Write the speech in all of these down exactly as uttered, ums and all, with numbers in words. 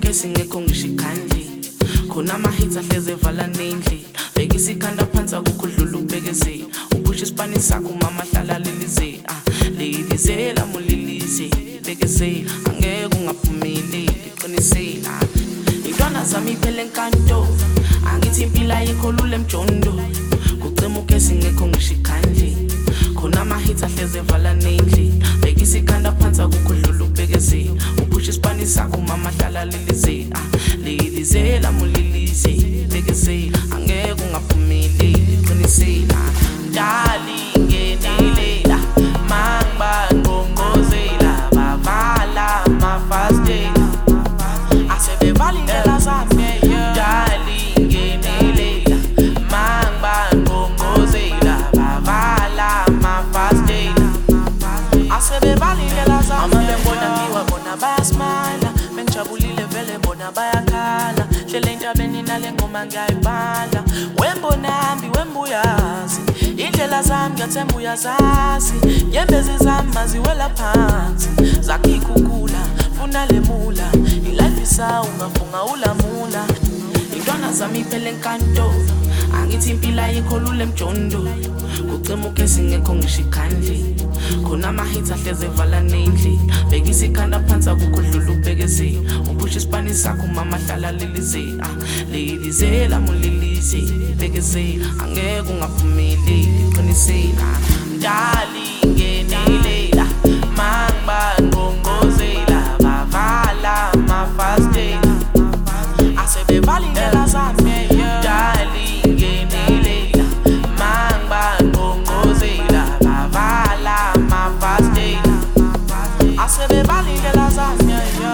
Kucemuke singekho ngisho ikhandli khona ama-hits ahleze evala nendli bheka isikhanda phansi akukudlula ubhekezela uphusha isipani sakho umama hlala lilize ah lilizela mulilize bekezela angeke ungaphumeleli qinisela intwana zami iphele enkanto angithi impilo ayikho lula emjondo kucemuke singekho ngisho ikhandli khona ama-hits ahleze evala nendli bheka isikhanda phansi akukudlula ubhekezela uphusha isipani sakho umama hlala lilize ah lilizela mulilize bekezela angeke ungaphumeleli qinisela dali ngenelela mangba ngongozela bavala mafastela asebevalindlela zami dali ngenelela mangba ngongozela bavala mafastela asebevalindlela zami amabembona ngiwabona bayasmile bengijabulile vele bona bayakhala hlele intabeni nale ngoma ngiyayibhala wembona hambi wembuyazi indlela zami ngiyathemba uyazazi nyembezi zami maziwela phansi zakhikukula funa lemula ilife isawu ngafunga ulamula intwana zami iphele enkanto angithi impilo ayikho lula emjondo kucemuke singekho ngisho ikhandli khona ama-hits ahleze evala nendli bheka isikhanda phansi akukudlula ubhekezela uphusha isipani sakho umama hlala lilize ah lilizela mulilize bekezela angeke ungaphumeleli qinisela dali ngenelela mangba ngongozela bavala mafastela asebevalindlela zami dali ngenelela mangba ngongozela bavala mafastela asebevalindlela zami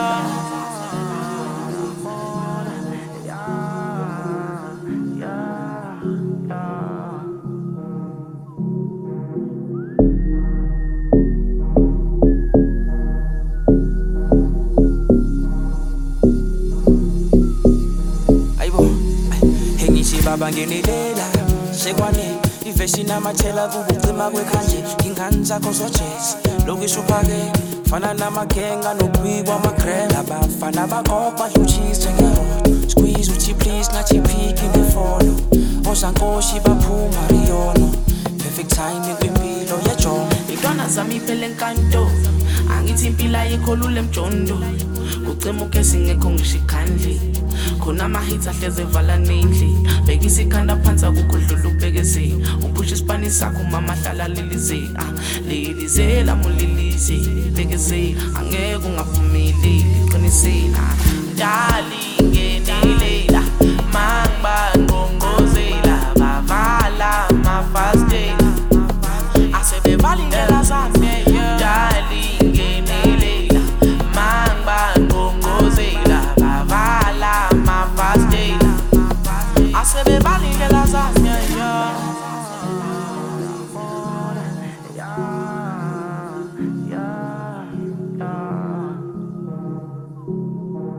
baba ngenelela sekwane ivesi namathela kubucima kwekhanje ingane zakho zojesi lokisho phakeni fana namagenga nokubikwa amagrab abafana bakopa hluchis njengerodo squeeze uthi please ngathi peek in the follow osankoshi baphuma riyono perfect timing kwimpilo yejongo intwana zami iphele enkanto angithi impilo ayikho lula emjondo kucemuke singekho ngisho ikhandli khona ama-hits ahleze evala nendli bheka isikhanda phansi akukudlula ubhekezela uphusha isipani sakho umama hlala lilize ah lilizela mulilize bekezela angeke ungaphumeleli qinisela